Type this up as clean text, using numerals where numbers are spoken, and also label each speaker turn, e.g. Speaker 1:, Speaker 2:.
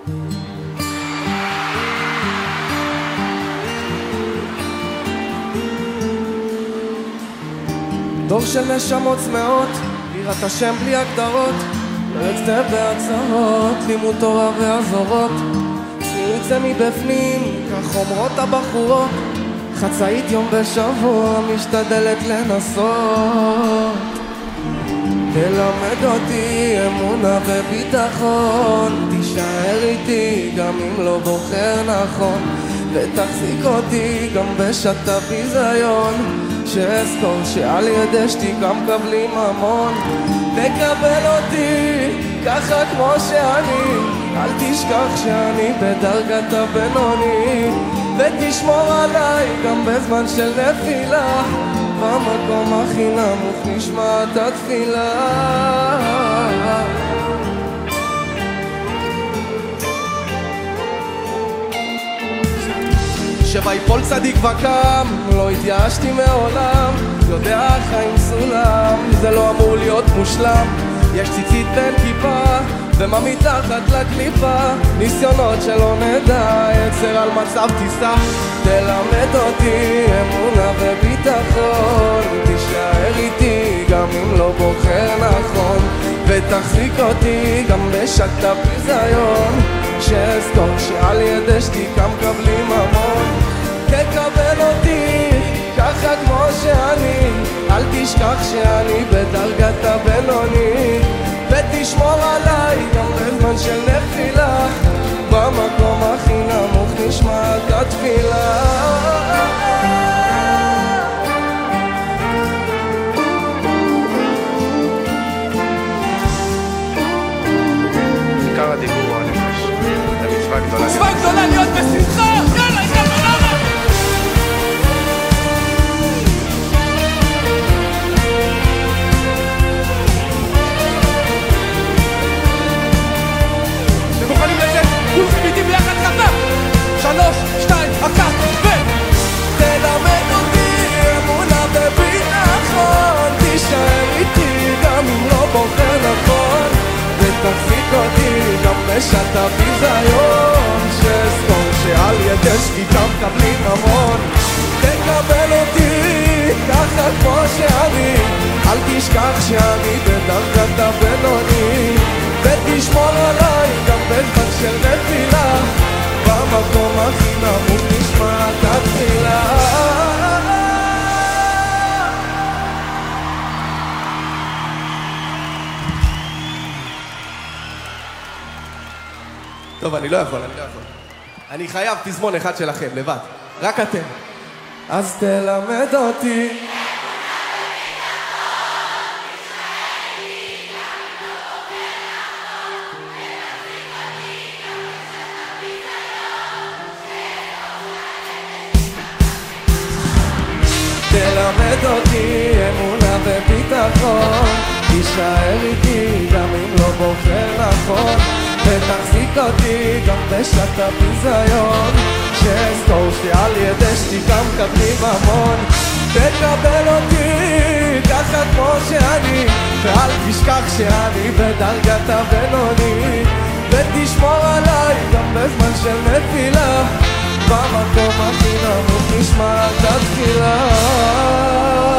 Speaker 1: דור של נשמות צמאות, יראת השם בלי הגדרות, לא יוצא בהצהרות, לימוד תורה והזורות, צניעות זה מבפנים, כך אומרות הבחורות, חצאית יום בשבוע, משתדלת לנסות. תלמד אותי אמונה וביטחון, תישאר איתי גם אם לא בוחר נכון, ותחזיק אותי גם בשעת הביזיון, שאזכור שעל ידי שתיקה מקבלים המון. תקבל אותי ככה כמו שאני, אל תשכח שאני בדרגת הבינוני, ותשמור עליי גם בזמן של נפילה, במקום הכי נמוך נשמעת התפילה. שויפול צדיק וקם, לא התייאשתי מעולם, יודע חיים סולם, זה לא אמור להיות מושלם, יש ציצית בין כיפה ומה מתחת לקליפה, ניסיונות שלא נדע, יצר על מצב טיסה. תלמד אותי אמונה וביטחון, תישאר איתי גם אם לא בוחר נכון, ותחזיק אותי גם בשעת הביזיון, שאזכור שעל ידי שתיקה מקבלים המון. תקבל אותי ככה כמו שאני, אל תשכח שאני בדרגת הבינוני, ותשמור עליי גם בזמן של נפילה, במקום הכי נמוך נשמעת התפילה.
Speaker 2: עיקר הדיבור הוא הנפש, זה מצווה גדולה.
Speaker 3: מצווה גדולה להיות בשמחה! יאללה, יאללה! אתם מוכנים לזה? כולכם איתי ביחד חזק! 3, 2, 1, ו...
Speaker 1: תלמד אותי אמונה וביטחון, תישאר איתי גם אם לא בוחר נכון, ותחזיק אותי גם בשעת הביזיון, שאזכור שעל ידי שתיקה מקבלים המון. תקבל אותי ככה כמו שאני, אל תשכח שאני בדרגת הבינוני, ותשמור עליי גם בזמן של נפילה, במקום הכי נמוך נשמעת התפילה.
Speaker 3: טוב, אני לא יכול. אני חייב פזמון אחד שלכם, לבד. רק אתם.
Speaker 1: אז תלמד אותי תלמד אותי אמונה וביטחון, תישאר איתי גם אם לא בוחר נכון, ותחזיק אותי גם בשעת הביזיון, שאזכור שעל ידי שתיקה מקבלים המון. תקבל אותי ככה כמו שאני, ואל תשכח שאני בדרגת הבינוני, ותשמור עליי גם בזמן של נפילה, במקום הכי נמוך נשמעת התפילה.